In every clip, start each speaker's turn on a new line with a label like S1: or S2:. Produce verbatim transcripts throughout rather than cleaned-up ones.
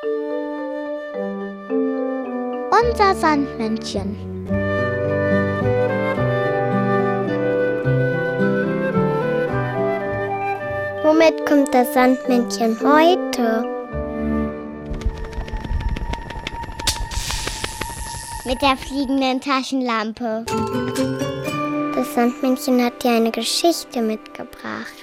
S1: Unser Sandmännchen.
S2: Womit kommt das Sandmännchen heute?
S1: Mit der fliegenden Taschenlampe.
S2: Das Sandmännchen hat dir eine Geschichte mitgebracht.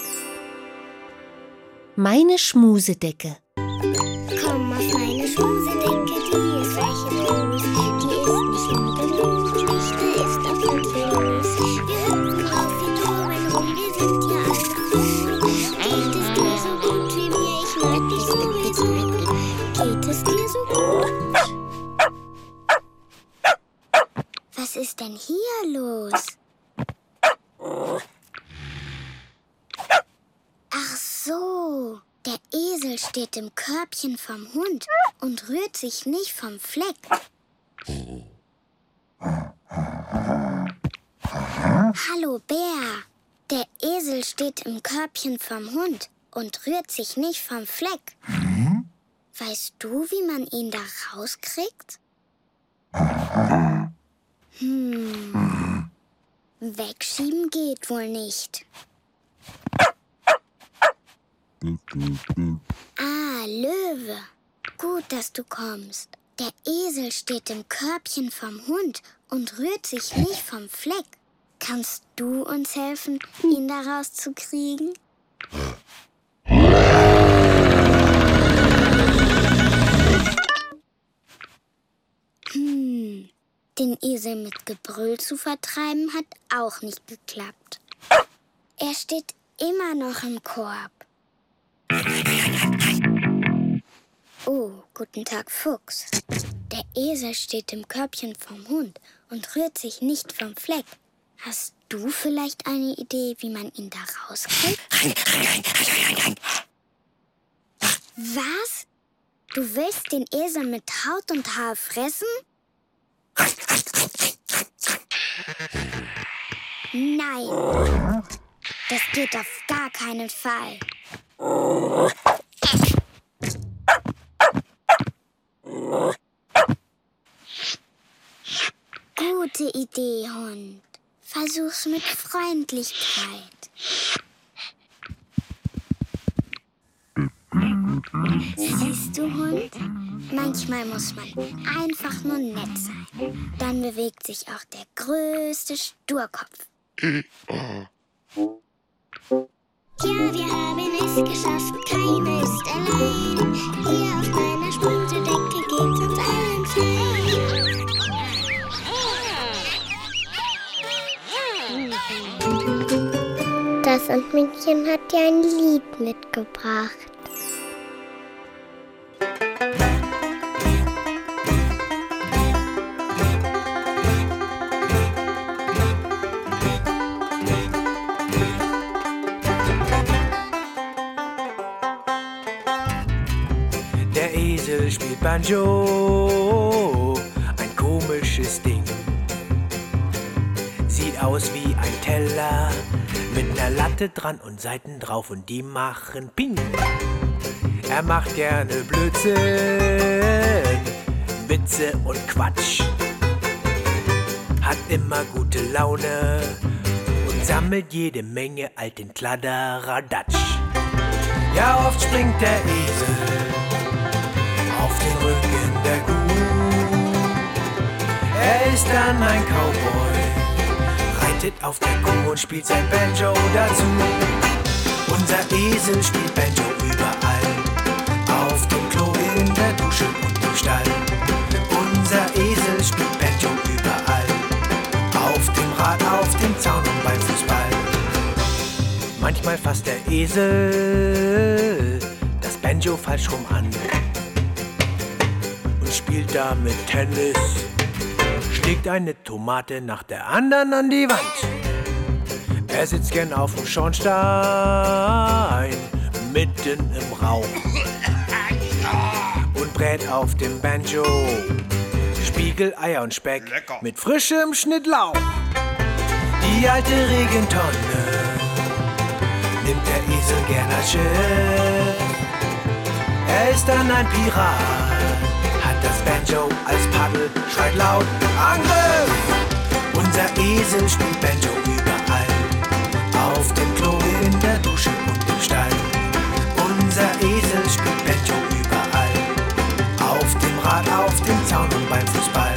S3: Meine Schmusedecke.
S2: Komm auf meine Schmusedecke, die ist weich und groß. Die ist nicht nudellos, da ist auch ganz viel los. Wir hüpfen auf, wir toben rum, wir sind ja alle froh. Geht es dir so gut wie mir? Ich mag dich sowieso. Geht es dir so gut? Was ist denn hier los? Ach so, der Esel steht im Körbchen vom Hund und rührt sich nicht vom Fleck. Hallo Bär, der Esel steht im Körbchen vom Hund und rührt sich nicht vom Fleck. Weißt du, wie man ihn da rauskriegt? Hm, wegschieben geht wohl nicht. Ah, Löwe. Gut, dass du kommst. Der Esel steht im Körbchen vom Hund und rührt sich nicht vom Fleck. Kannst du uns helfen, ihn da rauszukriegen? Hm, den Esel mit Gebrüll zu vertreiben hat auch nicht geklappt. Er steht immer noch im Korb. Oh, guten Tag, Fuchs. Der Esel steht im Körbchen vom Hund und rührt sich nicht vom Fleck. Hast du vielleicht eine Idee, wie man ihn da rauskriegt? Was? Du willst den Esel mit Haut und Haar fressen? Nein, das geht auf gar keinen Fall. Gute Idee, Hund. Versuch's mit Freundlichkeit. Siehst du, Hund? Manchmal muss man einfach nur nett sein. Dann bewegt sich auch der größte Sturkopf. Ja, wir haben es geschafft, keiner ist allein. Hier auf meiner Schmusedecke geht's uns allen fein. Das Sandmännchen hat dir ein Lied mitgebracht.
S4: Der Esel spielt Banjo, ein komisches Ding. Sieht aus wie ein Teller mit ner Latte dran und Seiten drauf und die machen Ping. Er macht gerne Blödsinn, Witze und Quatsch. Hat immer gute Laune und sammelt jede Menge alten Kladderadatsch. Ja, oft springt der Esel auf den Rücken der Kuh. Er ist dann ein Cowboy, reitet auf der Kuh und spielt sein Banjo dazu. Unser Esel spielt Banjo überall, auf dem Klo, in der Dusche und im Stall. Unser Esel spielt Banjo überall, auf dem Rad, auf dem Zaun und beim Fußball. Manchmal fasst der Esel das Banjo falsch rum an und spielt damit Tennis, schlägt eine Tomate nach der anderen an die Wand. Er sitzt gern auf dem Schornstein, mitten im Rauch und brät auf dem Banjo Spiegeleier und Speck Lecker. Mit frischem Schnittlauch. Die alte Regentonne nimmt der Esel gern als Schiff. Er ist dann ein Pirat, hat das Banjo als Paddel, schreit laut Angriff! Unser Esel spielt Banjo überall, auf dem Klo, in der Dusche und im Stall. Unser Esel spielt Banjo überall, auf dem Rad, auf dem Zaun und beim Fußball.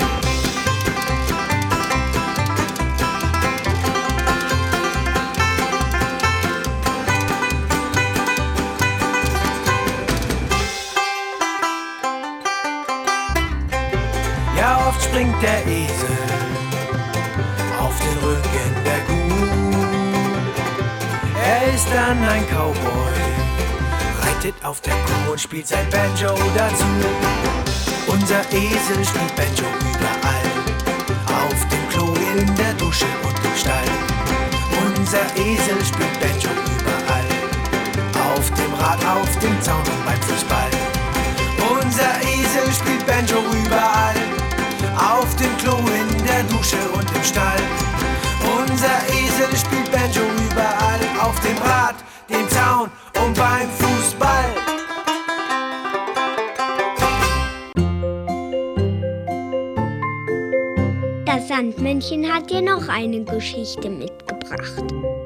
S4: Ja, oft springt der Esel auf den Rücken der Kuh. Er ist dann ein Cowboy, reitet auf der Kuh und spielt sein Banjo dazu. Unser Esel spielt Banjo überall, auf dem Klo, in der Dusche und im Stall. Unser Esel spielt Banjo überall, auf dem Rad, auf dem Zaun und beim Fußball. Unser Esel spielt Banjo überall, auf dem Klo, in der Dusche und im Stall. Unser Esel spielt Banjo überall, auf dem Rad, dem Zaun und beim Fußball.
S1: Das Sandmännchen hat dir noch eine Geschichte mitgebracht.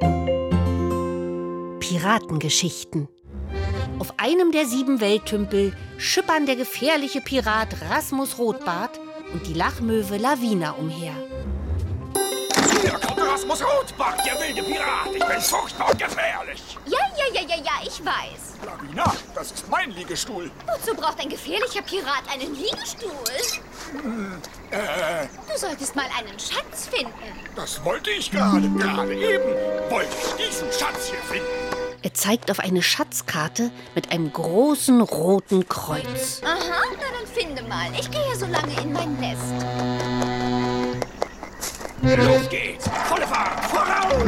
S3: Piratengeschichten. Auf einem der sieben Welttümpel schippern der gefährliche Pirat Rasmus Rotbart und die Lachmöwe Lavina umher.
S5: Hier kommt Rasmus Rotbart, der wilde Pirat. Ich bin furchtbar und gefährlich.
S6: Ja, ja, ja, ja, ja, ich weiß.
S5: Lavina, das ist mein Liegestuhl.
S6: Wozu braucht ein gefährlicher Pirat einen Liegestuhl?
S5: Hm, äh,
S6: Du solltest mal einen Schatz finden.
S5: das wollte ich gerade. Gerade eben wollte ich diesen Schatz hier finden.
S3: Er zeigt auf eine Schatzkarte mit einem großen roten Kreuz.
S6: Aha, na dann finde mal. Ich gehe so lange in mein Nest.
S5: Los geht's. Volle Fahrt. Voraus!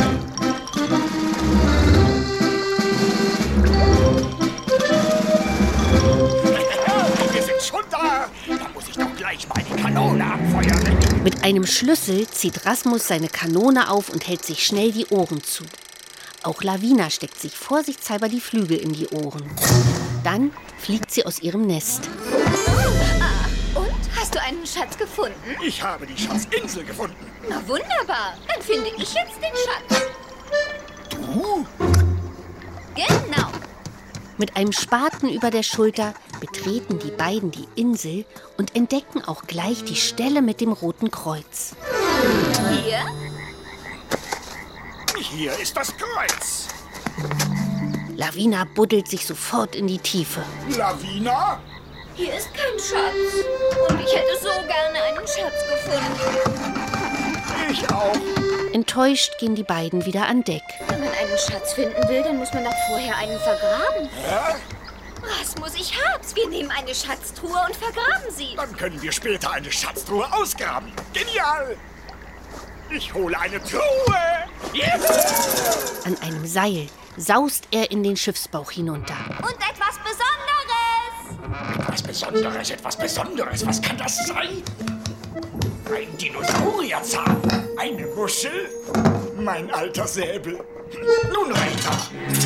S5: Wir sind schon da. Da muss ich doch gleich mal die Kanone abfeuern.
S3: Mit einem Schlüssel zieht Rasmus seine Kanone auf und hält sich schnell die Ohren zu. Auch Lavina steckt sich vorsichtshalber die Flügel in die Ohren. Dann fliegt sie aus ihrem Nest.
S6: Ah, und? Hast du einen Schatz gefunden?
S5: Ich habe die Schatzinsel gefunden.
S6: Na wunderbar. Dann finde ich jetzt den Schatz.
S5: Du?
S6: Genau.
S3: Mit einem Spaten über der Schulter betreten die beiden die Insel und entdecken auch gleich die Stelle mit dem roten Kreuz.
S6: Hier?
S5: Hier ist das Kreuz.
S3: Lavina buddelt sich sofort in die Tiefe.
S5: Lavina?
S6: Hier ist kein Schatz. Und ich hätte so gerne einen Schatz gefunden.
S5: Ich auch.
S3: Enttäuscht gehen die beiden wieder an Deck.
S6: Wenn man einen Schatz finden will, dann muss man doch vorher einen vergraben.
S5: Hä?
S6: Rasmus, ich hab's. Wir nehmen eine Schatztruhe und vergraben sie.
S5: Dann können wir später eine Schatztruhe ausgraben. Genial! Ich hole eine Truhe! Juhu!
S3: An einem Seil saust er in den Schiffsbauch hinunter.
S6: Und etwas Besonderes.
S5: Etwas Besonderes, etwas Besonderes. Was kann das sein? Ein Dinosaurierzahn. Eine Muschel. Mein alter Säbel. Nun weiter.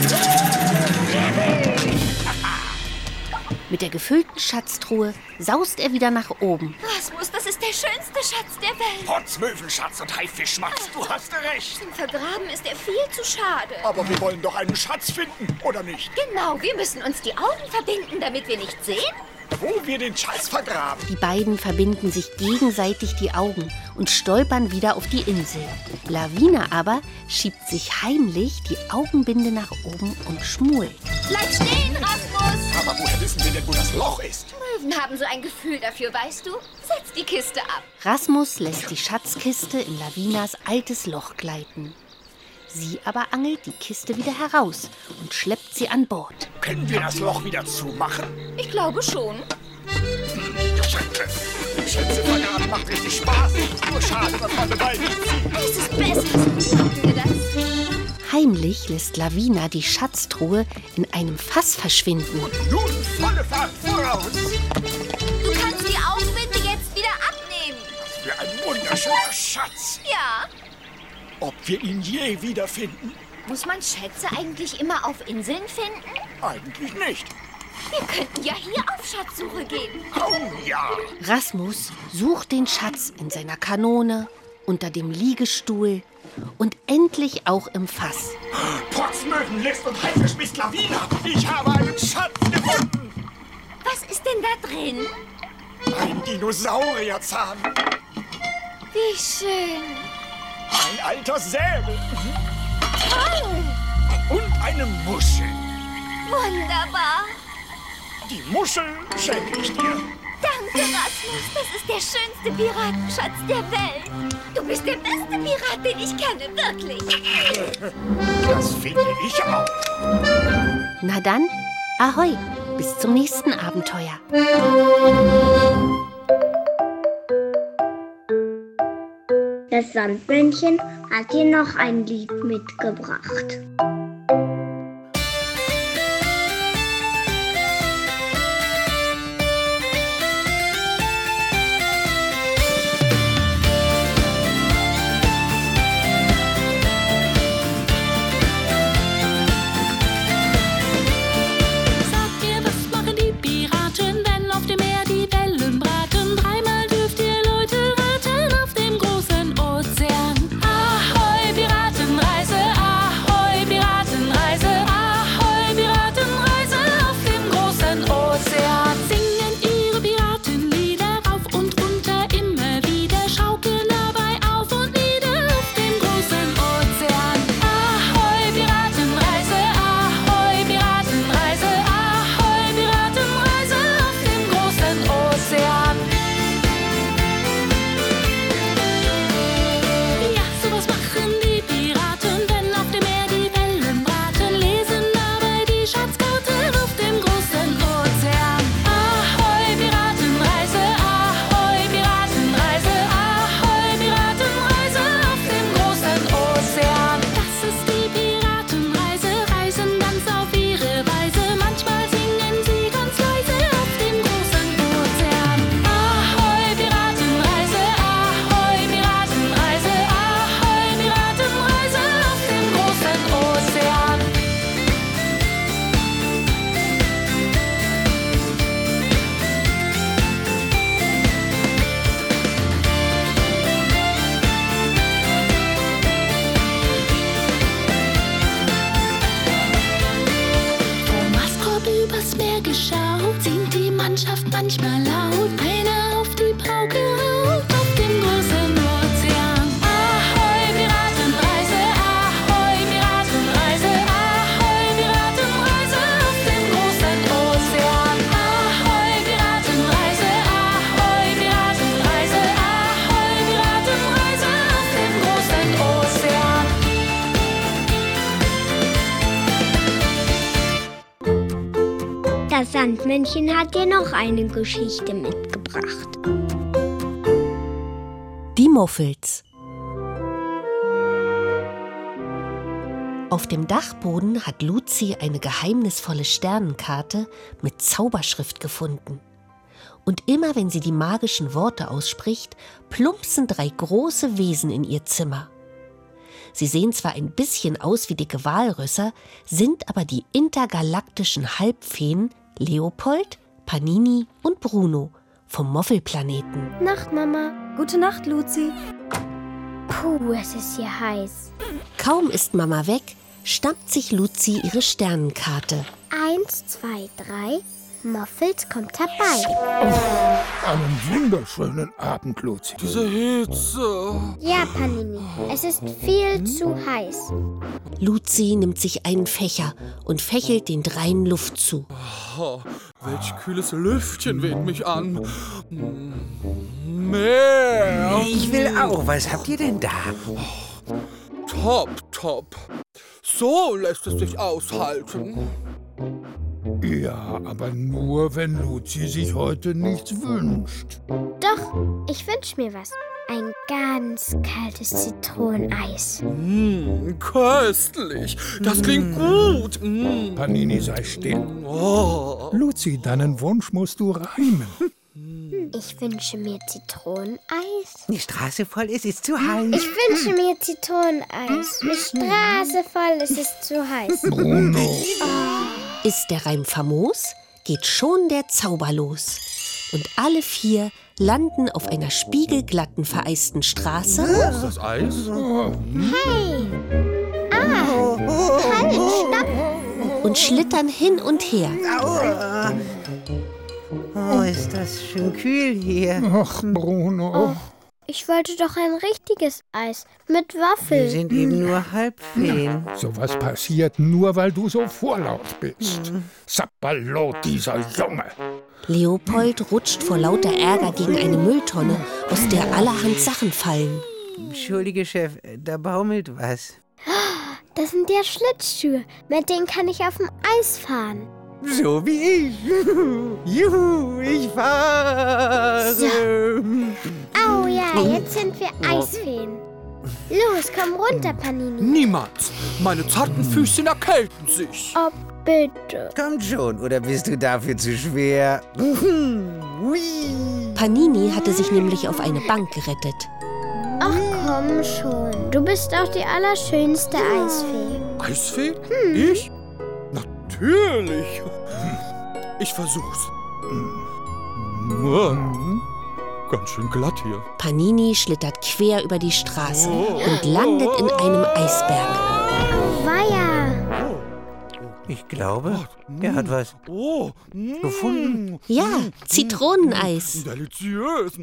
S3: Mit der gefüllten Schatztruhe saust er wieder nach oben.
S6: Rasmus, das ist der schönste Schatz der Welt.
S5: Potzmöwenschatz und Haifischschmatz, du hast recht.
S6: Zum Vergraben ist er viel zu schade.
S5: Aber wir wollen doch einen Schatz finden, oder nicht?
S6: Genau, wir müssen uns die Augen verbinden, damit wir nicht sehen.
S5: Wo wir den Schatz vergraben.
S3: Die beiden verbinden sich gegenseitig die Augen und stolpern wieder auf die Insel. Lavina aber schiebt sich heimlich die Augenbinde nach oben und schmult.
S6: Bleib stehen, Rasmus.
S5: Aber woher wissen wir denn, wo das Loch ist?
S6: Möwen haben so ein Gefühl dafür, weißt du? Setz die Kiste ab.
S3: Rasmus lässt die Schatzkiste in Lavinas altes Loch gleiten. Sie aber angelt die Kiste wieder heraus und schleppt sie an Bord.
S5: Können wir das Loch wieder zumachen?
S6: Ich glaube schon.
S5: Schätze, Schätze vergraben macht richtig Spaß. Nur schade, dass man dabei nicht sieht.
S6: Es ist besser. Glauben wir das?
S3: Heimlich lässt Lavina die Schatztruhe in einem Fass verschwinden.
S5: Nun volle Fahrt voraus.
S6: Du kannst die Augenbinde jetzt wieder abnehmen.
S5: Was für ein wunderschöner Schatz.
S6: Ja.
S5: Ob wir ihn je wiederfinden?
S6: Muss man Schätze eigentlich immer auf Inseln finden?
S5: Eigentlich nicht.
S6: Wir könnten ja hier auf Schatzsuche gehen.
S5: Oh ja.
S3: Rasmus sucht den Schatz in seiner Kanone, unter dem Liegestuhl und endlich auch im Fass.
S5: Potzmöwen, List und Haifisch, Lawiner. Ich habe einen Schatz gefunden.
S6: Was ist denn da drin?
S5: Ein Dinosaurierzahn.
S6: Wie schön.
S5: Ein alter Säbel.
S6: Toll.
S5: Und eine Muschel.
S6: Wunderbar.
S5: Die Muschel schenke ich dir.
S6: Danke, Rasmus. Das ist der schönste Piratenschatz der Welt. Du bist der beste Pirat, den ich kenne, wirklich.
S5: Das finde ich auch.
S3: Na dann, ahoi, bis zum nächsten Abenteuer.
S1: Das Sandmännchen hat dir noch ein Lied mitgebracht.
S7: Manchmal laut, einer auf die Pauke haut, auf dem großen Ozean. Ahoi, Piratenreise, ahoi, Piratenreise, ahoi, Piratenreise auf dem großen Ozean. Ahoi, Piratenreise, ahoi, Piratenreise, ahoi, Piratenreise auf dem großen Ozean.
S1: Das Sandmännchen hat dir noch eine Geschichte mitgebracht.
S3: Die Muffels. Auf dem Dachboden hat Luzi eine geheimnisvolle Sternenkarte mit Zauberschrift gefunden. Und immer wenn sie die magischen Worte ausspricht, plumpsen drei große Wesen in ihr Zimmer. Sie sehen zwar ein bisschen aus wie dicke Walrösser, sind aber die intergalaktischen Halbfeen Leopold, Panini und Bruno vom Moffelplaneten.
S8: Nacht, Mama. Gute Nacht, Luzi.
S1: Puh, es ist hier heiß.
S3: Kaum ist Mama weg, schnappt sich Luzi ihre Sternenkarte.
S2: Eins, zwei, drei. Moffels kommt herbei.
S9: Einen wunderschönen Abend, Luzi.
S10: Diese Hitze.
S2: Ja, Panini, es ist viel zu heiß.
S3: Luzi nimmt sich einen Fächer und fächelt den dreien Luft zu.
S10: Oh, welch kühles Lüftchen weht mich an. Meer.
S4: Ich will auch. Was habt ihr denn da?
S10: Top, top. So lässt es sich aushalten.
S9: Ja, aber nur, wenn Luzi sich heute nichts wünscht.
S2: Doch, ich wünsche mir was. Ein ganz kaltes Zitroneneis.
S10: Mmh, köstlich. Das klingt gut. Mmh.
S9: Panini, sei still.
S10: Oh.
S9: Luzi, deinen Wunsch musst du reimen.
S2: Ich wünsche mir Zitroneneis.
S4: Die Straße voll ist, ist zu heiß.
S2: Ich wünsche mir Zitroneneis. Die Straße voll ist, ist zu heiß.
S9: Bruno.
S3: Ist der Reim famos? geht schon der Zauber los. Und alle vier landen auf einer spiegelglatten, vereisten Straße.
S10: Ist das Eis?
S2: Hey! Ah! Halt, stopp!
S3: Und schlittern hin und her.
S11: Aua. Oh, ist das schön kühl hier.
S9: Ach, Bruno.
S2: Oh, ich wollte doch ein richtiges Eis mit
S11: Wir
S2: Waffeln.
S11: sind eben nur Halbfeen.
S9: Sowas passiert nur, weil du so vorlaut bist. Sapperlot, dieser Junge.
S3: Leopold rutscht vor lauter Ärger gegen eine Mülltonne, aus der allerhand Sachen fallen.
S11: Entschuldige, Chef, da baumelt was.
S2: Das sind ja Schlittschuhe. Mit denen kann ich auf dem Eis fahren.
S11: So wie ich. Juhu, ich fahre.
S2: So. Oh ja, jetzt sind wir Eisfeen. Los, komm runter, Panini.
S10: Niemals. Meine zarten Füßchen erkälten sich.
S2: Oh, bitte.
S11: Kommt schon, oder bist du dafür zu schwer?
S3: Panini hatte sich nämlich auf eine Bank gerettet.
S2: Ach komm schon, du bist auch die allerschönste Eisfee.
S10: Eisfee? Ich? Natürlich. Ich versuch's. Ganz schön glatt hier.
S3: Panini schlittert quer über die Straße und landet in einem Eisberg.
S2: Weia!
S11: Ich glaube, er hat was
S10: Oh,
S11: gefunden.
S3: Ja, Zitroneneis.
S10: deliziös.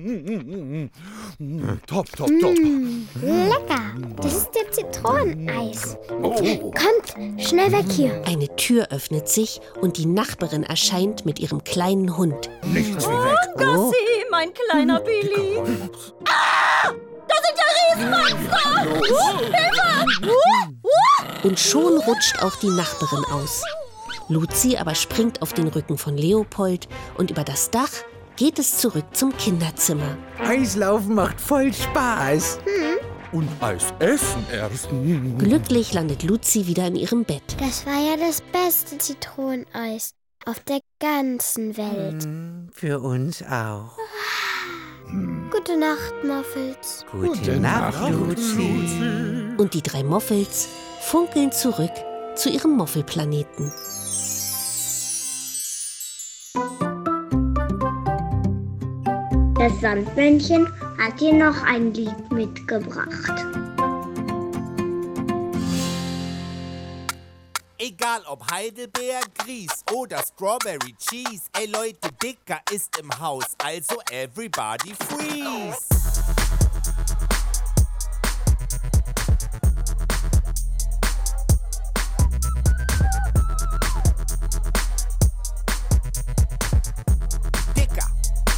S10: Top, top, top.
S2: Lecker! Das ist der Zitroneneis. Kommt, schnell weg hier.
S3: Eine Tür öffnet sich und die Nachbarin erscheint mit ihrem kleinen Hund.
S9: Nichts wie weg.
S3: Oh.
S6: mein kleiner Billy. Ah! Da sind ja Riesenmonster! Uh, Hilfe! Uh, uh.
S3: Und schon rutscht auch die Nachbarin aus. Luzi aber springt auf den Rücken von Leopold und über das Dach geht es zurück zum Kinderzimmer.
S11: Eislaufen macht voll Spaß.
S10: Und Eis essen erst.
S3: Glücklich landet Luzi wieder in ihrem Bett.
S2: Das war ja das beste Zitroneneis auf der ganzen Welt.
S11: Für uns auch.
S2: Gute Nacht, Muffels.
S11: Gute,
S9: Gute
S11: Nacht,
S9: Nacht,
S11: Luzi.
S3: Und die drei Moffels funkeln zurück zu ihrem Moffelplaneten.
S1: Das Sandmännchen hat dir noch ein Lied mitgebracht.
S12: Egal ob Heidelbeer, Grieß oder Strawberry Cheese. Ey Leute, Dicker ist im Haus, also everybody freeze. Dicker.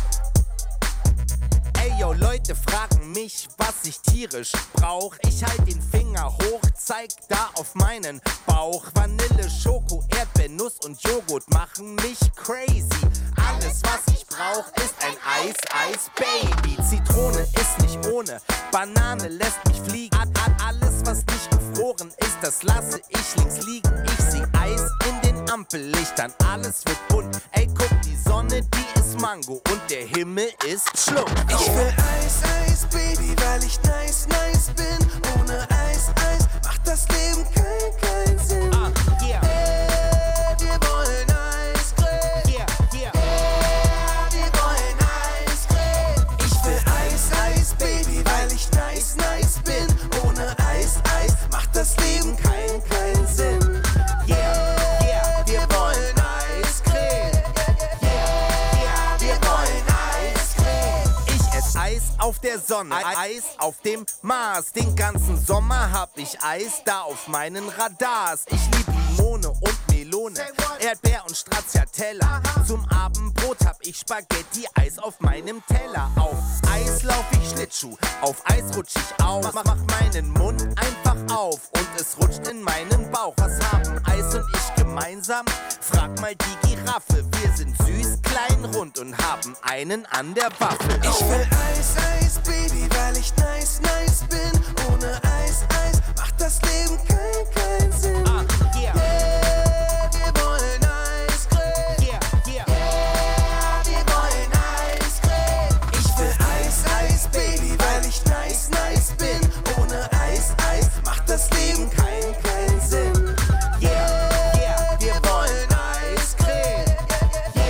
S12: Ey yo, Leute fragen mich, was ich tierisch brauch. Ich halt den Finger hoch, zeig da auf meinen Bauch. Vanille, Schoko, Erdbeer, Nuss und Joghurt machen mich crazy. Alles, was ich brauch, ist ein Eis, Eis, Baby. Zitrone ist nicht ohne, Banane lässt mich fliegen. Alles, was nicht gefroren ist, das lasse ich links liegen. Ich sieh Eis in den Ampellichtern, alles wird bunt. Ey, guck, die Sonne, die ist Mango und der Himmel ist Schluck.
S13: Ich will Eis, Eis, Baby, weil ich nice, nice bin. Ohne Eis, Eis macht das Leben kein, kein Sinn.
S12: Ah, yeah.
S13: Yeah, wir wollen Eiscreme.
S12: Yeah, yeah.
S13: Yeah, wir wollen Eiscreme. Ich will Eis, Eis, Baby, weil ich nice, nice bin. Ohne Eis, Eis macht das Leben kein, kein Sinn.
S12: Yeah, yeah.
S13: Wir wollen Eiscreme. Yeah, yeah, wir wollen Eiscreme.
S12: Ich ess Eis auf der Sonne, Eis auf dem Mars. Den ganzen Sommer hab ich Eis da auf meinen Radars. Ich lieb Limone und Melone, Erdbeer und Stracciatella. Zum Abendbrot hab ich Spaghetti, Eis auf meinem Teller. Auf Eis lauf ich Schlittschuh, auf Eis rutsch ich auf. Mach meinen Mund einfach auf und es rutscht in meinen Bauch. Was haben Eis und ich gemeinsam? Frag mal die Giraffe. Wir sind süß, klein, rund und haben einen an der Waffel.
S13: Ich will Eis, Eis, Baby, weil ich nice, nice bin. Ohne Eis, Eis macht das Leben kein, kein Sinn.
S12: Ah, yeah.
S13: Yeah, wir wollen Eiscreme.
S12: Yeah, yeah.
S13: Yeah, wir wollen Eiscreme. Ich will Eis, Eis, Baby, weil ich nice, nice bin. Ohne Eis, Eis macht das Leben kein, kein Sinn.
S12: Yeah, yeah.
S13: Wir wollen Eiscreme.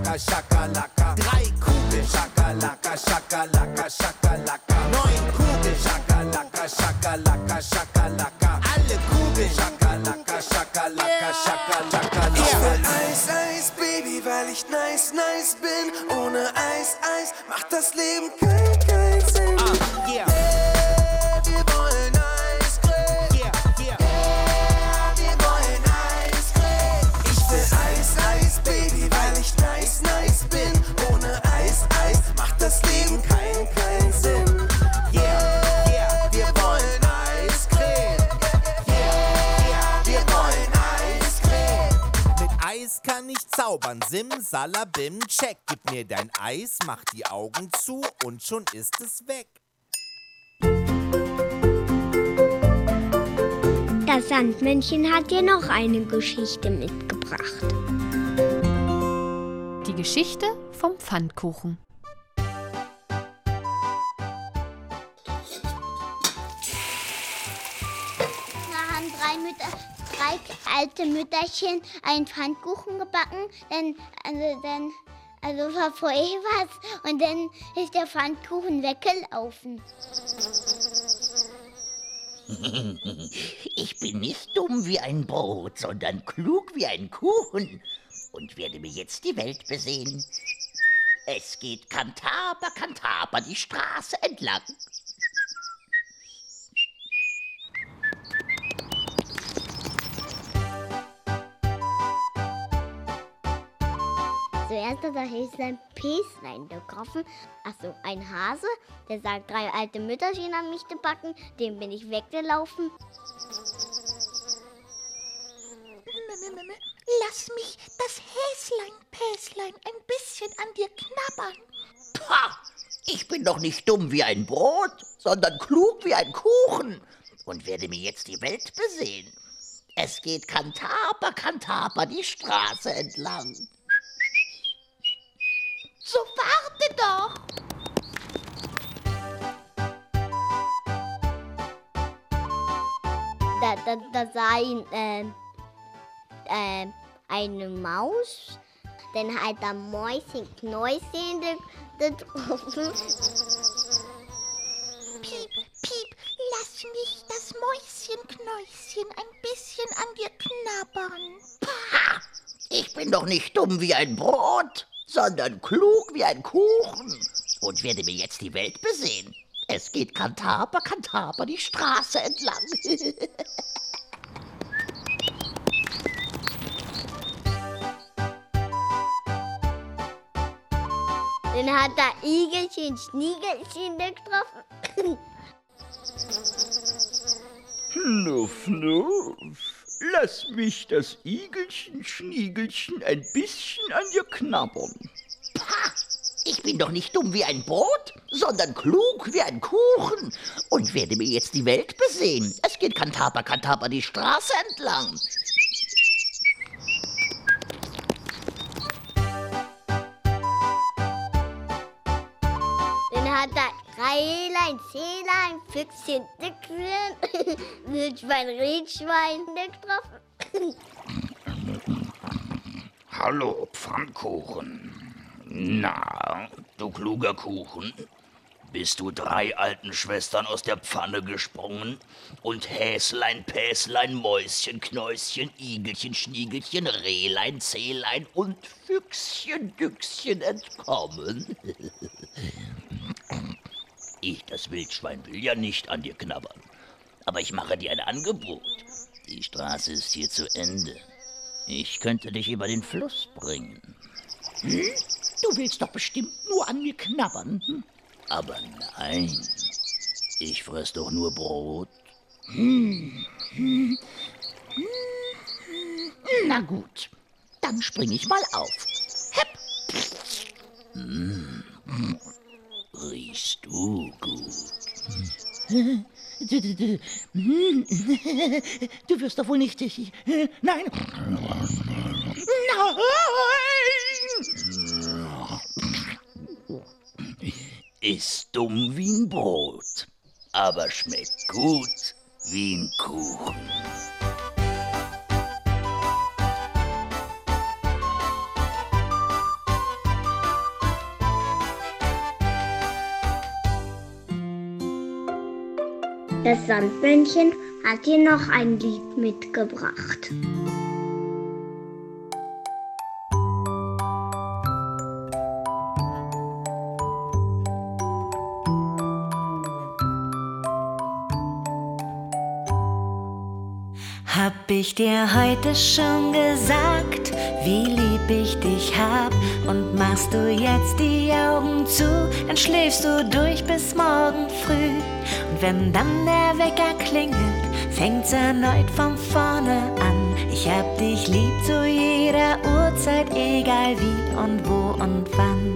S12: Schakalaka, Schakalaka. Drei Kugeln, Schakalaka, Schakalaka, Schakalaka. Neun Kugeln, Schakalaka, Schakalaka, Schakalaka. Alle Kugeln, Schakalaka, Schakalaka, Schakalaka.
S13: Ich will Eis, Eis, Baby, weil ich nice, nice bin. Ohne Eis, Eis macht das Leben kein, kein Sinn.
S12: Ah, yeah.
S13: Yeah, wir wollen Eiscreme.
S12: Yeah, yeah.
S13: Yeah, wir wollen Eiscreme. Ich will Eis, Eis, Baby, weil ich nice, nice bin. Ohne Eis, Eis macht das Leben kein, kein Sinn.
S12: Yeah, yeah, wir wollen Eiscreme. Yeah, yeah, wir wollen Eiscreme. Mit Eis kann ich zaubern, Simsalabim, check. Gib mir dein Eis, mach die Augen zu und schon ist es weg.
S1: Das Sandmännchen hat dir noch eine Geschichte mitgebracht.
S3: Die Geschichte vom Pfannkuchen.
S2: Da haben drei, Mütter, drei alte Mütterchen einen Pfannkuchen gebacken, dann, also, dann, also war vorher was und dann ist der Pfannkuchen weggelaufen.
S14: Ich bin nicht dumm wie ein Brot, sondern klug wie ein Kuchen und werde mir jetzt die Welt besehen. Es geht Kantaber, Kantaber die Straße entlang.
S2: Zuerst hat er Häslein Päslein getroffen. Achso, ein Hase, der sagt, drei alte Mütterchen haben mich gebacken, dem bin ich weggelaufen.
S6: Lass mich das Häslein, Päslein ein bisschen an dir knabbern.
S14: Pah, ich bin doch nicht dumm wie ein Brot, sondern klug wie ein Kuchen und werde mir jetzt die Welt besehen. Es geht Kantaber, Kantaber die Straße entlang.
S6: So warte doch!
S2: Da, da, da sah ihn äh, äh, eine Maus, dann hat er Mäuschen, Knäuschen getroffen.
S6: Piep, piep, lass mich das Mäuschen, Knäuschen ein bisschen an dir knabbern.
S14: Pah, ich bin doch nicht dumm wie ein Brot, sondern klug wie ein Kuchen und werde mir jetzt die Welt besehen. Es geht Kantaber, Kantaber die Straße entlang.
S2: Dann hat er Igelchen, Schniegelchen getroffen.
S15: Nuff, nuff. Lass mich das Igelchen, Schniegelchen ein bisschen an dir knabbern.
S14: Pah, ich bin doch nicht dumm wie ein Brot, sondern klug wie ein Kuchen und werde mir jetzt die Welt besehen. Es geht Kantaber, Kantaber die Straße entlang.
S2: Dann hat er Reilein, Zählein, Füchschen, Dickchen, Wildschwein, Rehschwein getroffen.
S15: Hallo, Pfannkuchen. Na, du kluger Kuchen, bist du drei alten Schwestern aus der Pfanne gesprungen und Häslein, Päslein, Mäuschen, Knäuschen, Igelchen, Schniegelchen, Rehlein, Zählein und Füchschen, Düchschen entkommen? Ich, das Wildschwein, will ja nicht an dir knabbern, aber ich mache dir ein Angebot. Die Straße ist hier zu Ende. Ich könnte dich über den Fluss bringen.
S14: Hm? Du willst doch bestimmt nur an mir knabbern. Hm?
S15: Aber nein, ich fress doch nur Brot.
S14: Hm. Hm. Na gut, dann spring ich mal auf. Hepp.
S15: Hm. Riechst du gut?
S14: Du, du, du, du wirst doch wohl nicht... Ich, nein! Nein!
S15: Ist dumm wie ein Brot, aber schmeckt gut wie ein Kuchen.
S1: Das Sandmännchen hat dir noch ein Lied mitgebracht.
S7: Hab ich dir heute schon gesagt, wie lieb ich dich hab? Und machst du jetzt die Augen zu, dann schläfst du durch bis morgen früh. Und wenn dann der Wecker klingelt, fängt's erneut von vorne an. Ich hab dich lieb zu jeder Uhrzeit, egal wie und wo und wann.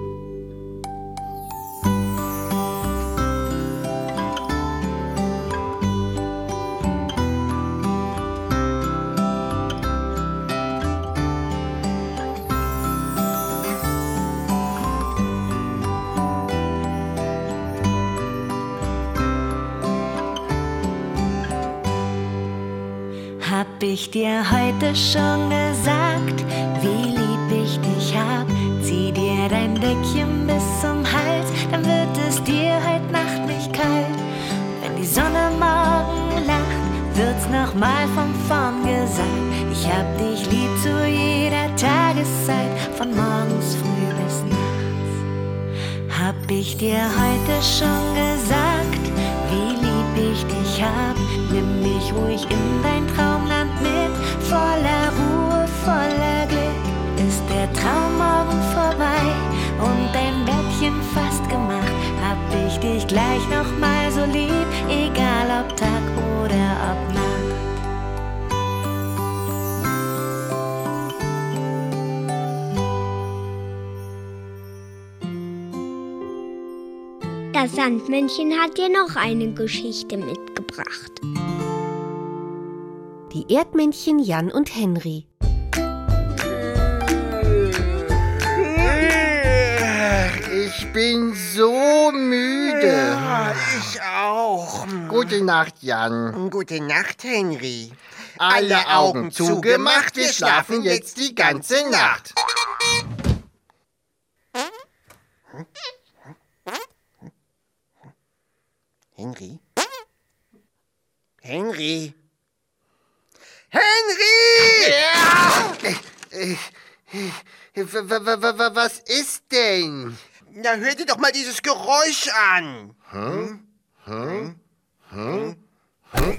S7: Hab ich dir heute schon gesagt, wie lieb ich dich hab? Zieh dir dein Deckchen bis zum Hals, dann wird es dir heut Nacht nicht kalt. Wenn die Sonne morgen lacht, wird's nochmal von vorn gesagt. Ich hab dich lieb zu jeder Tageszeit, von morgens früh bis nachts. Hab ich dir heute schon gesagt, wie lieb ich dich hab? Nimm mich ruhig in dein Traumland mit, voller Ruhe, voller Glück. Ist der Traum morgen vorbei und dein Bettchen fast gemacht, hab ich dich gleich noch mal so lieb, egal ob Tag oder ob Nacht.
S1: Das Sandmännchen hat dir noch eine Geschichte mitgebracht.
S3: Die Erdmännchen Jan und Henry.
S16: Ich bin so müde.
S11: Ja, ich auch.
S16: Gute Nacht, Jan.
S11: Gute Nacht, Henry.
S16: Alle Augen zugemacht, wir schlafen jetzt die ganze Nacht.
S11: Henry? Henry? Henry!
S16: Ja! Was ist denn?
S11: Na, hör dir doch mal dieses Geräusch an.
S16: Hm? Hm? Hm? Hm?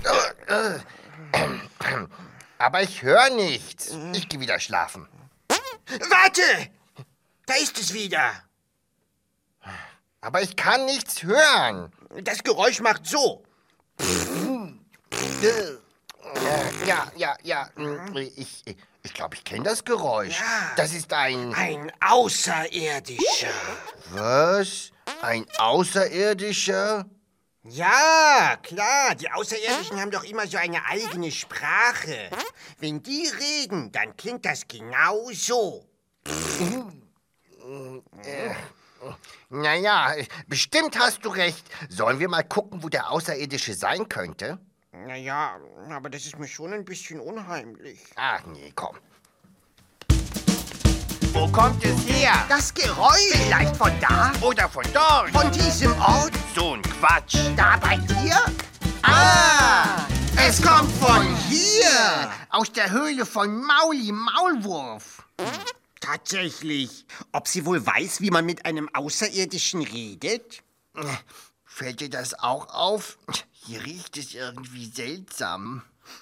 S16: Aber ich höre nichts. Ich gehe wieder schlafen.
S11: Warte! Da ist es wieder.
S16: Aber ich kann nichts hören.
S11: Das Geräusch macht so.
S16: Ja, ja, ja. Ich, ich glaube, ich kenne das Geräusch. Ja, das ist ein...
S11: Ein Außerirdischer.
S16: Was? Ein Außerirdischer?
S11: Ja, klar. Die Außerirdischen haben doch immer so eine eigene Sprache. Wenn die reden, dann klingt das genau so.
S16: Naja, bestimmt hast du recht. Sollen wir mal gucken, wo der Außerirdische sein könnte?
S11: Naja, aber das ist mir schon ein bisschen unheimlich.
S16: Ach nee, komm. Wo kommt es her?
S11: Das Geräusch.
S16: Vielleicht von da? Oder von dort?
S11: Von diesem Ort?
S16: So ein Quatsch.
S11: Da bei dir?
S16: Ah! Es kommt von hier! Aus der Höhle von Mauli Maulwurf.
S11: Tatsächlich. Ob sie wohl weiß, wie man mit einem Außerirdischen redet?
S16: Fällt dir das auch auf? Hier riecht es irgendwie seltsam.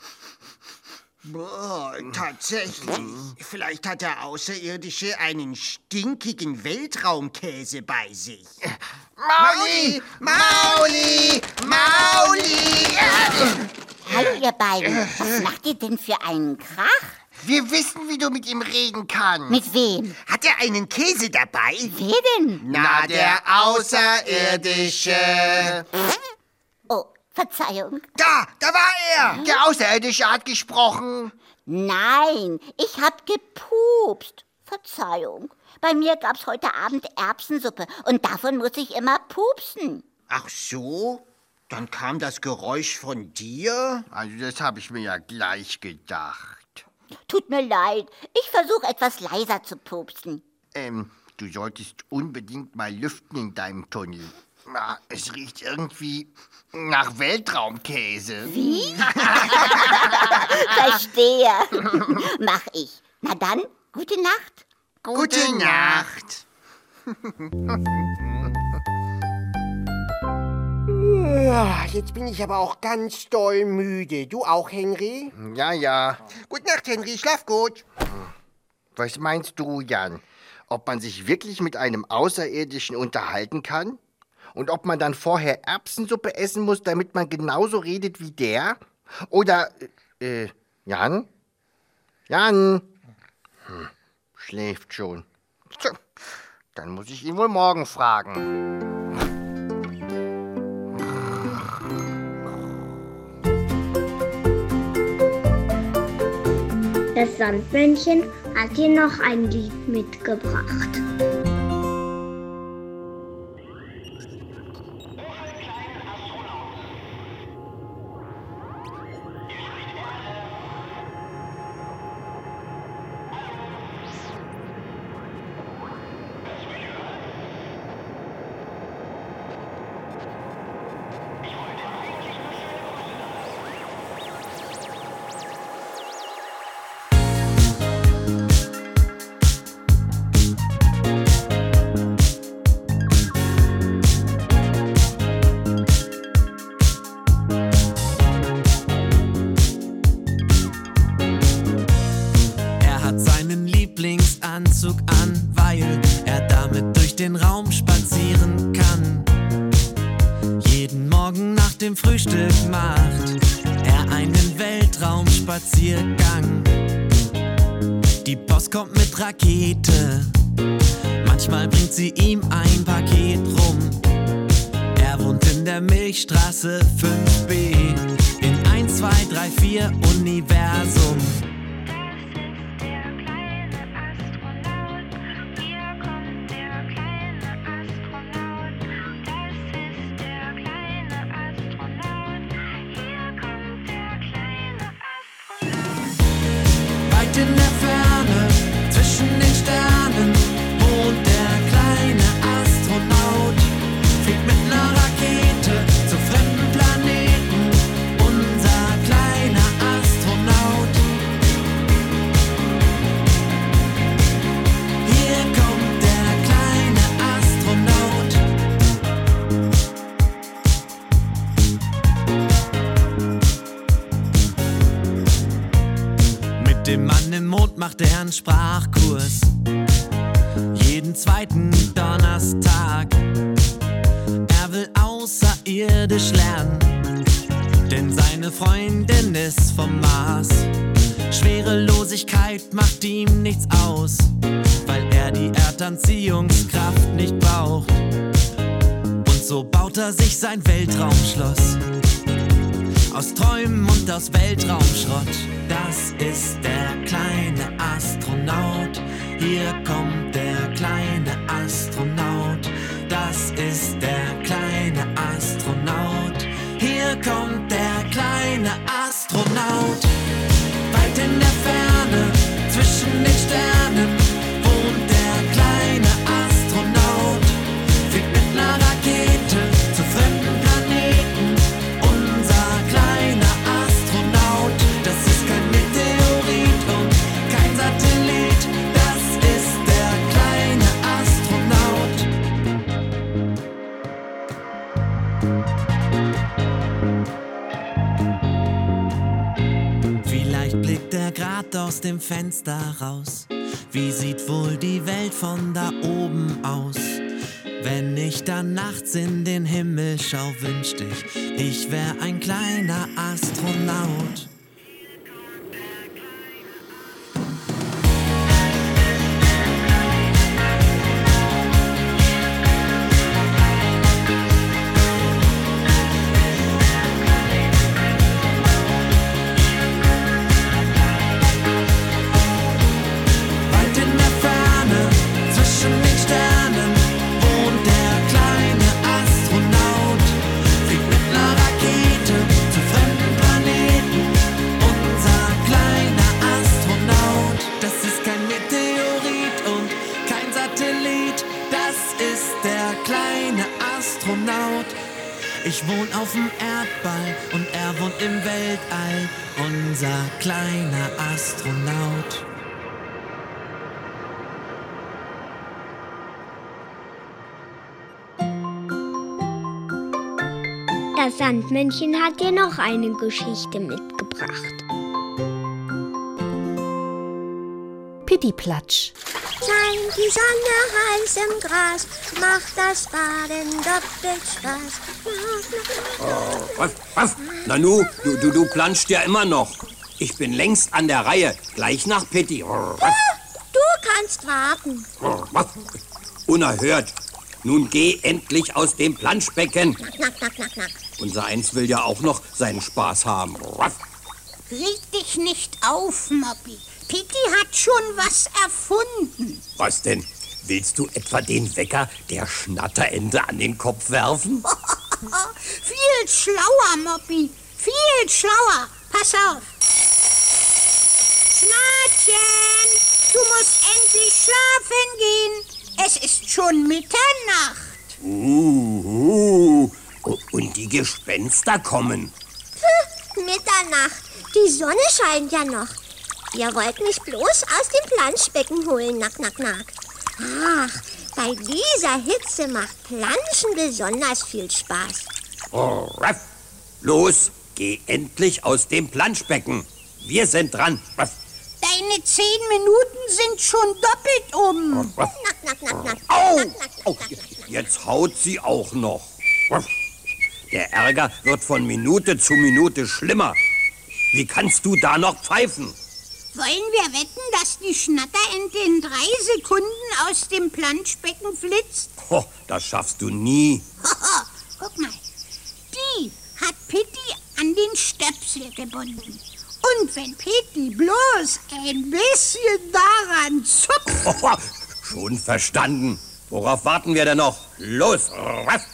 S11: Boah, tatsächlich. Vielleicht hat der Außerirdische einen stinkigen Weltraumkäse bei sich.
S16: Mauli! Mauli! Mauli!
S17: Hallo, ihr beiden. Was macht ihr denn für einen Krach?
S16: Wir wissen, wie du mit ihm reden kannst.
S17: Mit wem?
S11: Hat er einen Käse dabei?
S17: Wer denn?
S16: Na, der Außerirdische.
S17: Oh, Verzeihung.
S11: Da, da war er.
S16: Der Außerirdische hat gesprochen.
S17: Nein, ich hab gepupst. Verzeihung. Bei mir gab's heute Abend Erbsensuppe und davon muss ich immer pupsen.
S11: Ach so? Dann kam das Geräusch von dir?
S16: Also das habe ich mir ja gleich gedacht.
S17: Tut mir leid, ich versuche etwas leiser zu pupsen.
S16: Ähm, du solltest unbedingt mal lüften in deinem Tunnel. Na, es riecht irgendwie nach Weltraumkäse.
S17: Wie? Verstehe. Mach ich. Na dann, gute Nacht.
S16: Gute Nacht.
S11: Jetzt bin ich aber auch ganz doll müde. Du auch, Henry?
S16: Ja, ja.
S11: Gute Nacht, Henry. Schlaf gut.
S16: Was meinst du, Jan? Ob man sich wirklich mit einem Außerirdischen unterhalten kann? Und ob man dann vorher Erbsensuppe essen muss, damit man genauso redet wie der? Oder, äh, Jan? Jan? Hm, schläft schon. Tja, dann muss ich ihn wohl morgen fragen.
S1: Das Sandmännchen hat dir noch ein Lied mitgebracht.
S13: Anzug an, weil er damit durch den Raum spazieren kann. Jeden Morgen nach dem Frühstück macht er einen Weltraumspaziergang. Die Post kommt mit Rakete, manchmal bringt sie ihm ein Paket rum. Er wohnt in der Milchstraße fünf b in eins, zwei, drei, vier Universum. In der Ferne, zwischen den Sternen, wohnt der kleine Astronaut. Fliegt mit ner Rakete zu fremden Planeten, unser kleiner Astronaut. Hier kommt der kleine Astronaut. Mit dem Mann im Mond macht er einen Sprachkurs, jeden zweiten Donnerstag. Er will außerirdisch lernen, denn seine Freundin ist vom Mars. Schwerelosigkeit macht ihm nichts aus, weil er die Erdanziehungskraft nicht braucht. Und so baut er sich sein Weltraumschloss aus Träumen und aus Weltraumschrott. Das ist der kleine Astronaut. Hier kommt der kleine Astronaut. Das ist der kleine Astronaut. Hier kommt der kleine Astronaut. Weit in der Ferne, zwischen den Sternen, wohnt der kleine Astronaut. Fliegt mit ner Rakete zu fremden Planeten, unser kleiner Astronaut. Das ist kein Meteorit und kein Satellit, das ist der kleine Astronaut. Vielleicht blickt er grad aus dem Fenster raus. Wie sieht wohl die Welt von da oben aus? Wenn ich dann nachts in den Himmel schau, wünschte ich, ich wär ein kleiner Astronaut. Weit in der Ferne, zwischen den Sternen, wohnt der kleine Astronaut. Fliegt mit ner Rakete zu fremden Planeten, Ich wohn auf'm Erdball und er wohnt im Weltall, unser kleiner Astronaut.
S1: Das Sandmännchen hat dir noch eine Geschichte mitgebracht.
S3: Pittiplatsch.
S2: Scheint die Sonne heiß im Gras, macht das Baden doppelt Spaß.
S4: Oh, was, was? Nanu, du, du, du planscht ja immer noch. Ich bin längst an der Reihe, gleich nach Pitti. Oh,
S2: was? Du kannst warten.
S4: Oh, was? Unerhört. Nun geh endlich aus dem Planschbecken.
S2: Knack, knack, knack, knack, knack.
S4: Unser Eins will ja auch noch seinen Spaß haben. Was?
S18: Reg dich nicht auf, Moppy. Pitti hat schon was erfunden.
S4: Was denn? Willst du etwa den Wecker der Schnatterente an den Kopf werfen?
S18: Viel schlauer, Moppy. Viel schlauer. Pass auf. Schnattchen, du musst endlich schlafen gehen. Es ist schon Mitternacht.
S4: Uh, uh. Und die Gespenster kommen.
S2: Puh, Mitternacht. Die Sonne scheint ja noch. Ihr wollt mich bloß aus dem Planschbecken holen, nack, nack, nack. Ach, bei dieser Hitze macht Planschen besonders viel Spaß.
S4: Oh, Raff. Los, geh endlich aus dem Planschbecken. Wir sind dran. Raff.
S18: Deine zehn Minuten sind schon doppelt um.
S4: Oh,
S2: nack, nack, nack, nack.
S4: Au!
S2: Nack, nack, nack,
S4: Oh,
S2: nack, nack.
S4: jetzt haut sie auch noch. Raff. Der Ärger wird von Minute zu Minute schlimmer. Wie kannst du da noch pfeifen?
S18: Wollen wir wetten, dass die Schnatterente in drei Sekunden aus dem Planschbecken flitzt?
S4: Oh, das schaffst du nie.
S18: Guck mal, die hat Pitti an den Stöpsel gebunden. Und wenn Pitti bloß ein bisschen daran zupft...
S4: Oh, schon verstanden. Worauf warten wir denn noch? Los! Raff.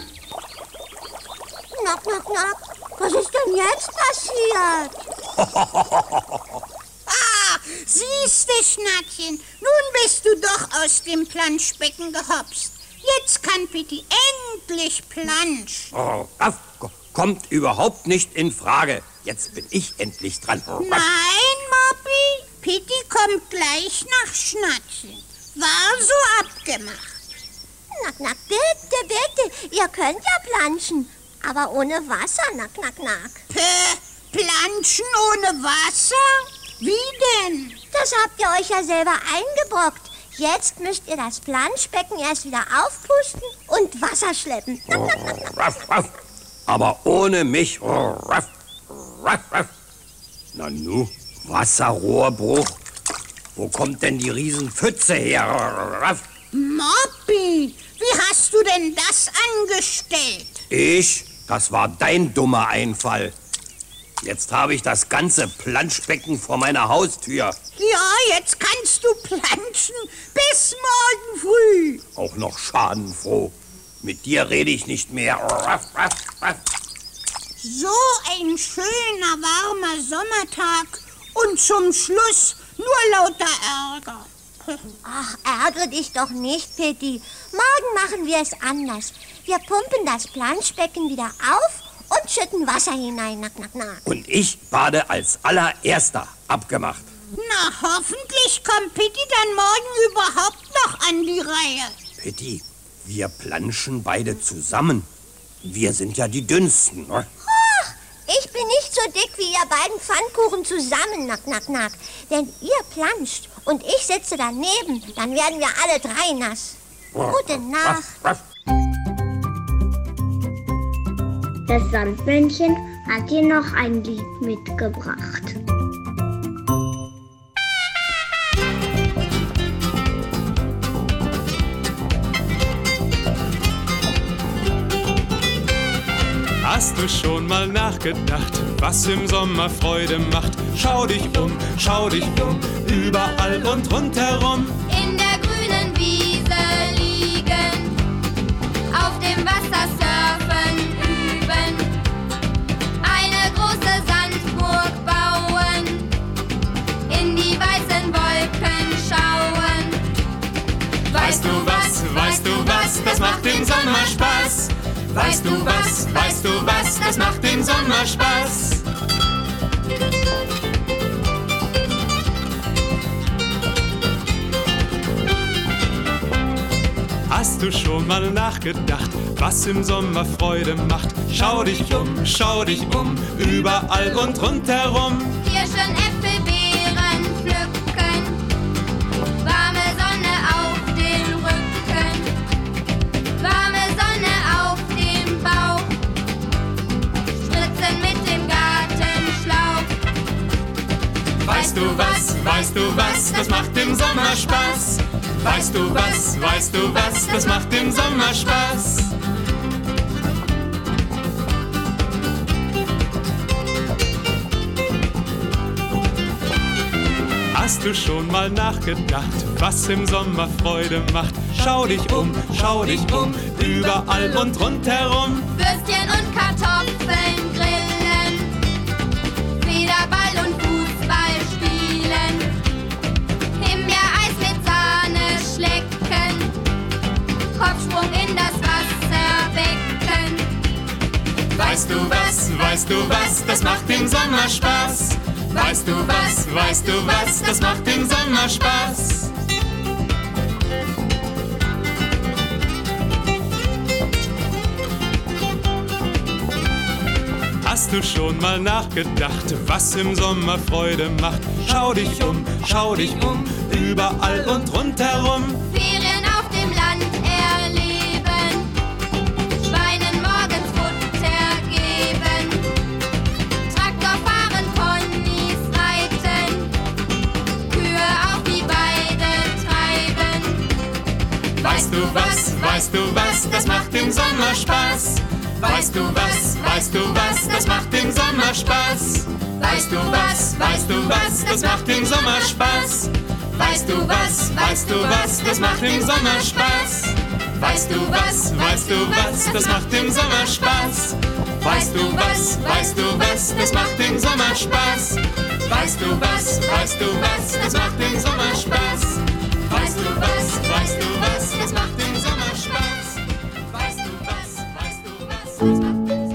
S2: Nack, nack, nack. Was ist denn jetzt passiert?
S18: Ah, siehste, Schnattchen, nun bist du doch aus dem Planschbecken gehopst. Jetzt kann Pitti endlich planschen.
S4: Oh, das kommt überhaupt nicht in Frage. Jetzt bin ich endlich dran.
S18: Nein, Moppy, Pitti kommt gleich nach Schnattchen. War so abgemacht.
S2: Nack, nack, bitte, bitte, ihr könnt ja planschen. Aber ohne Wasser, nack, nack, nack.
S18: Päh, planschen ohne Wasser? Wie denn?
S2: Das habt ihr euch ja selber eingebrockt. Jetzt müsst ihr das Planschbecken erst wieder aufpusten und Wasser schleppen.
S4: Oh, raff, raff. Aber ohne mich. Oh, raff, raff, raff. Nanu, Wasserrohrbruch. Wo kommt denn die Riesenpfütze her? Raff.
S18: Moppy, wie hast du denn das angestellt?
S4: Ich? Das war dein dummer Einfall. Jetzt habe ich das ganze Planschbecken vor meiner Haustür.
S18: Ja, jetzt kannst du planschen bis morgen früh.
S4: Auch noch schadenfroh. Mit dir rede ich nicht mehr. Raff, raff, raff.
S18: So ein schöner, warmer Sommertag und zum Schluss nur lauter Ärger.
S2: Ach, ärgere dich doch nicht, Pitti. Morgen machen wir es anders. Wir pumpen das Planschbecken wieder auf und schütten Wasser hinein, nack, nack, nack.
S4: Und ich bade als allererster. Abgemacht.
S18: Na, hoffentlich kommt Pitti dann morgen überhaupt noch an die Reihe.
S4: Pitti, wir planschen beide zusammen. Wir sind ja die Dünnsten, ne?
S2: Ach, ich bin nicht so dick wie ihr beiden Pfannkuchen zusammen, nack, nack, nack. Wenn ihr planscht und ich sitze daneben, dann werden wir alle drei nass. Gute Nacht.
S1: Das Sandmännchen hat dir noch ein Lied mitgebracht.
S10: Hast du schon mal nachgedacht, was im Sommer Freude macht? Schau dich um, schau dich um, überall und rundherum.
S6: In der grünen Wiese liegen, auf dem Wasser surfen üben, eine große Sandburg bauen, in die weißen Wolken schauen. Weißt du was, weißt du was, das macht im Sommer Spaß. Weißt du was, weißt
S10: weißt du was, das macht im Sommer Spaß. Hast du schon mal nachgedacht, was im Sommer Freude macht? Schau dich um, schau dich um, überall und rundherum.
S6: Hier schön Äpfel, Beeren pflücken, warme Sonne auf den Rücken, warme Sonne auf dem Bauch, spritzen mit dem Gartenschlauch.
S10: Weißt du was, weißt du was, das macht im Sommer Spaß. Weißt du was, weißt du was, das macht im Sommer Spaß. Hast du schon mal nachgedacht, was im Sommer Freude macht? Schau dich um, schau dich um, überall und rundherum.
S6: Würstchen und Kartoffeln grillen, Federball und Fußball spielen, Himbeereis mit Sahne schlecken, Kopfsprung in das Wasserbecken.
S10: Weißt du was, weißt du was, das macht im Sommer Spaß. Weißt du was, weißt du was, das macht im Sommer Spaß. Hast du schon mal nachgedacht, was im Sommer Freude macht? Schau dich um, schau dich um, überall und rundherum.
S6: Ferien auf dem Land erleben, Schweinen morgens Futter geben, Traktor fahren, Ponys reiten, Kühe auf die Weide treiben.
S10: Weißt du was, weißt du was, das macht im Sommer Spaß. Weißt du was, weißt du was, das macht im Sommer Spaß. Weißt du was, weißt du was, das macht im Sommer Spaß. Weißt du was, weißt du was, das macht im Sommer Spaß. Weißt du was, weißt du was, das macht im Sommer Spaß. Weißt du was, weißt du was, das macht im Sommer Spaß. Weißt du was, weißt du was, das macht im Sommer Spaß. Weißt du was, weißt du was, das macht im Sommer Spaß. Weißt du was, weißt du was, das macht im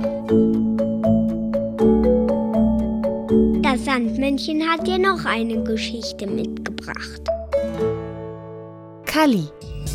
S10: Sommer Spaß.
S1: Das Sandmännchen hat dir noch eine Geschichte mitgebracht.
S3: Kalli.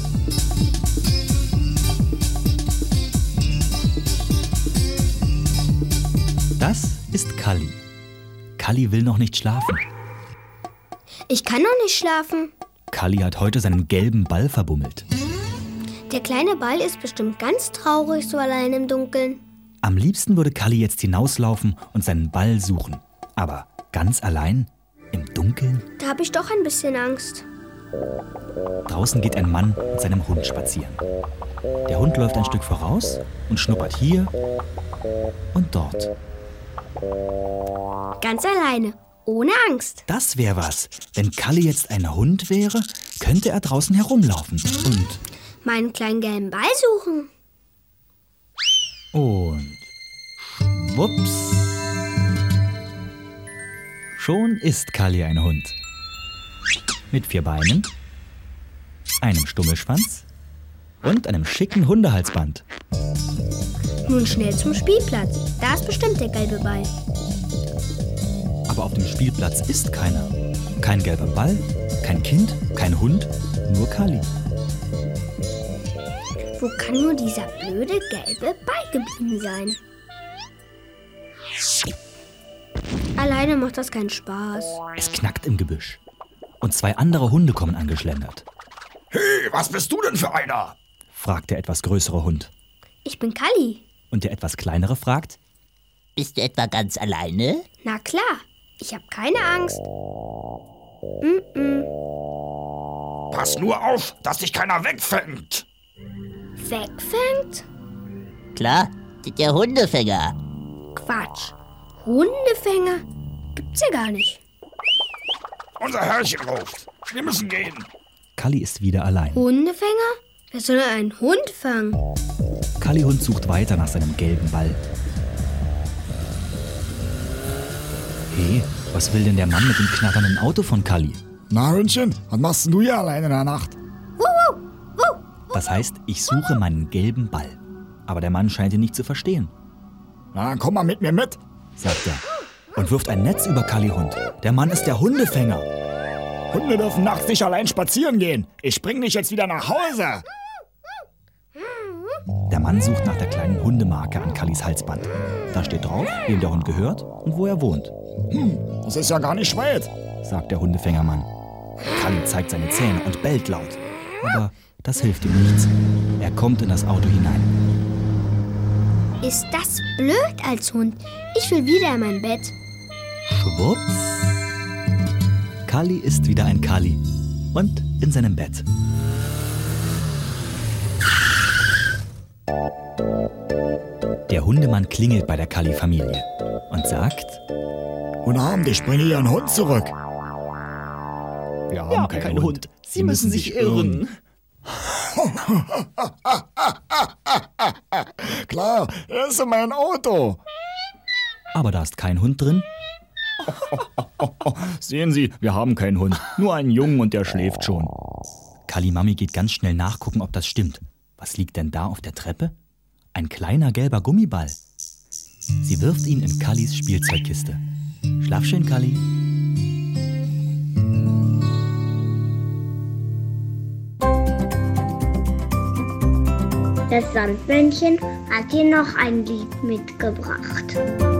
S19: Das ist Kalli. Kalli will noch nicht schlafen.
S8: Ich kann noch nicht schlafen.
S19: Kalli hat heute seinen gelben Ball verbummelt.
S8: Der kleine Ball ist bestimmt ganz traurig, so allein im Dunkeln.
S19: Am liebsten würde Kalli jetzt hinauslaufen und seinen Ball suchen. Aber ganz allein, im Dunkeln?
S8: Da habe ich doch ein bisschen Angst.
S19: Draußen geht ein Mann mit seinem Hund spazieren. Der Hund läuft ein Stück voraus und schnuppert hier und dort.
S8: Ganz alleine, ohne Angst.
S19: Das wäre was. Wenn Kalli jetzt ein Hund wäre, könnte er draußen herumlaufen und...
S8: meinen kleinen gelben Ball suchen.
S19: Und... schwupps. Schon ist Kalli ein Hund. Mit vier Beinen, einem Stummelschwanz und einem schicken Hundehalsband.
S8: Nun schnell zum Spielplatz. Da ist bestimmt der gelbe Ball.
S19: Aber auf dem Spielplatz ist keiner. Kein gelber Ball, kein Kind, kein Hund, nur Kalli.
S8: Wo kann nur dieser blöde gelbe Ball geblieben sein? Alleine macht das keinen Spaß.
S19: Es knackt im Gebüsch. Und zwei andere Hunde kommen angeschlendert.
S5: Hey, was bist du denn für einer?
S19: Fragt der etwas größere Hund.
S8: Ich bin Kalli.
S19: Und der etwas kleinere fragt.
S14: Bist du etwa ganz alleine?
S8: Na klar, ich habe keine Angst. Mm-mm.
S5: Pass nur auf, dass dich keiner wegfängt.
S8: Wegfängt?
S14: Klar, der Hundefänger.
S8: Quatsch. Hundefänger gibt's ja gar nicht.
S5: Unser Herrchen ruft. Wir müssen gehen.
S19: Kalli ist wieder allein.
S8: Hundefänger? Wer soll denn einen Hund fangen?
S19: Kalli-Hund sucht weiter nach seinem gelben Ball. Hey, was will denn der Mann mit dem knatternden Auto von Kalli?
S20: Na, Hündchen, was machst denn du hier allein in der Nacht?
S8: Wuh, wuh, wuh.
S19: Das heißt, ich suche meinen gelben Ball. Aber der Mann scheint ihn nicht zu verstehen.
S20: Na, komm mal mit mir mit,
S19: sagt er und wirft ein Netz über Kalli Hund. Der Mann ist der Hundefänger.
S20: Hunde dürfen nachts nicht allein spazieren gehen. Ich bring dich jetzt wieder nach Hause.
S19: Der Mann sucht nach der kleinen Hundemarke an Kallis Halsband. Da steht drauf, wem der Hund gehört und wo er wohnt.
S20: Hm, das ist ja gar nicht weit,
S19: sagt der Hundefängermann. Kalli zeigt seine Zähne und bellt laut. Aber das hilft ihm nichts. Er kommt in das Auto hinein.
S8: Ist das blöd als Hund? Ich will wieder in mein Bett.
S19: Schwupps. Kalli ist wieder ein Kalli und in seinem Bett. Der Hundemann klingelt bei der Kalli-Familie und sagt:
S20: Guten Abend, ich bringe Ihren Hund zurück.
S19: Wir haben, Wir haben keinen, keinen Hund. Hund. Sie, Sie müssen sich irren.
S20: Klar, er ist in meinem Auto.
S19: Aber da ist kein Hund drin.
S20: Sehen Sie, wir haben keinen Hund. Nur einen Jungen und der schläft schon.
S19: Kalli Mami geht ganz schnell nachgucken, ob das stimmt. Was liegt denn da auf der Treppe? Ein kleiner gelber Gummiball. Sie wirft ihn in Kallis Spielzeugkiste. Schlaf schön, Kalli.
S1: Das Sandmännchen hat dir noch ein Lied mitgebracht.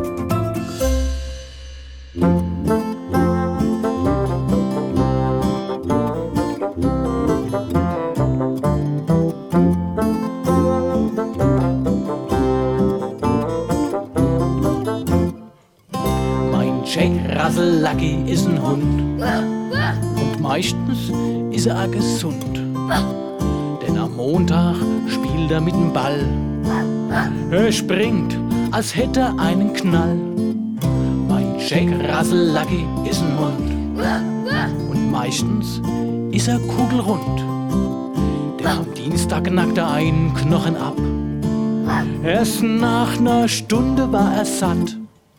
S21: Lucky ist ein Hund und meistens ist er auch gesund. Denn am Montag spielt er mit dem Ball. Er springt, als hätte er einen Knall. Mein Jack Russell Lucky ist ein Hund und meistens ist er kugelrund. Denn am Dienstag knackt er einen Knochen ab. Erst nach einer Stunde war er satt.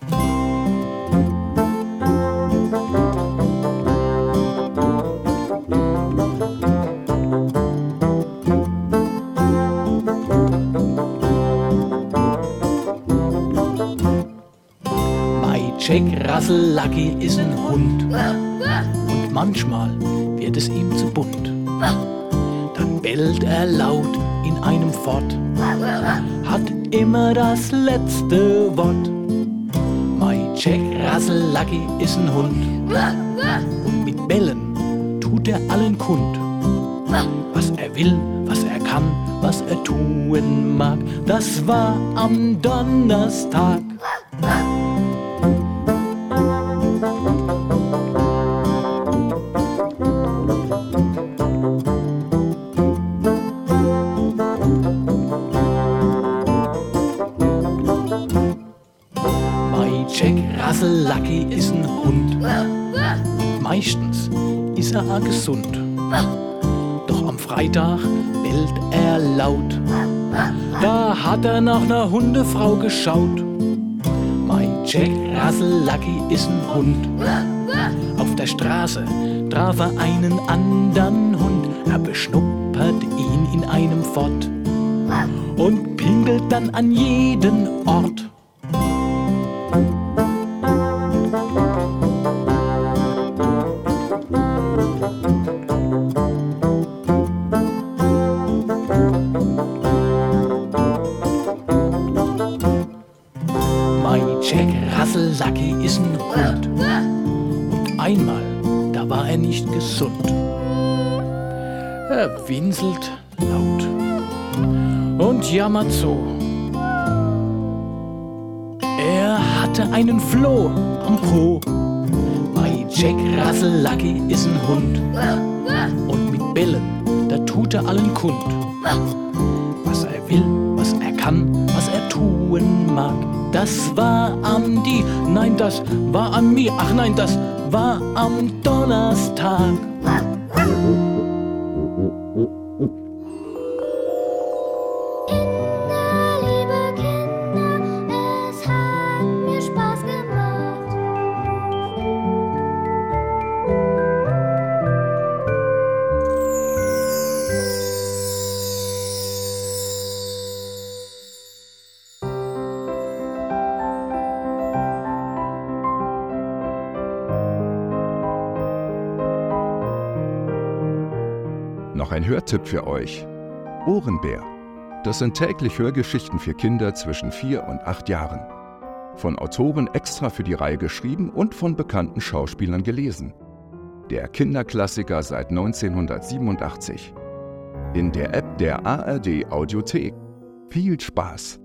S21: Jack Russell Lucky ist ein Hund und manchmal wird es ihm zu bunt. Dann bellt er laut in einem Fort, hat immer das letzte Wort. Mein Jack Russell Lucky ist ein Hund und mit Bellen tut er allen kund. Was er will, was er kann, was er tun mag, das war am Donnerstag. Russell Lucky ist ein Hund. Meistens ist er auch gesund. Doch am Freitag bellt er laut. Da hat er nach einer Hundefrau geschaut. Mein Jack Russell Lucky ist ein Hund. Auf der Straße traf er einen anderen Hund. Er beschnuppert ihn in einem Fort und pinkelt dann an jeden Ort. Jack Russell Lucky ist ein Hund. Und einmal, da war er nicht gesund. Er winselt laut und jammert so. Er hatte einen Floh am Po. Bei Jack Russell Lucky ist ein Hund. Und mit Bellen, da tut er allen kund. Was er will, was er kann, was er tun mag. Das war am die, nein, das war am mir, ach nein, das war am Donnerstag.
S9: ein Hörtipp für euch. Ohrenbär. Das sind täglich Hörgeschichten für Kinder zwischen vier und acht Jahren. Von Autoren extra für die Reihe geschrieben und von bekannten Schauspielern gelesen. Der Kinderklassiker seit neunzehnhundertsiebenundachtzig. In der App der A R D Audiothek. Viel Spaß!